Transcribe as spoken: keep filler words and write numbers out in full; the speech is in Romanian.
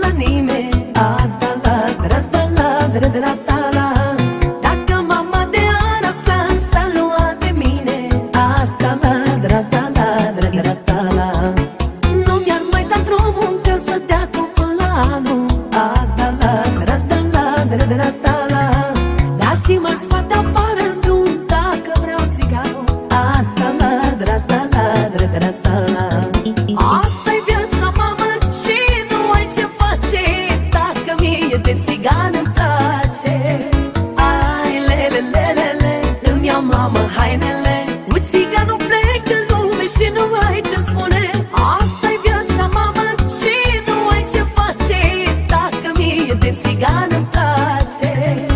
la nimeni. Atala, dratala, dratala. Dacă mama te ar afla, s-ar lua de mine. Atala, dratala, dratala. Nu mi-ar mai da drumul că să dea tu până la anul. Atala, dratala, dratala. Da și mă scoate afară în drum dacă vreau țigarul. Atala, dratala, dratala. Asta-i viața, mamă, și nu ai ce face dacă mie de țigan îmi place. Ai, lele, lele, le, îmi ia mamă hainele. Cu țiganul plec în lume și nu ai ce spune. Asta-i viața, mamă, și nu ai ce face dacă mie de țigan îmi place.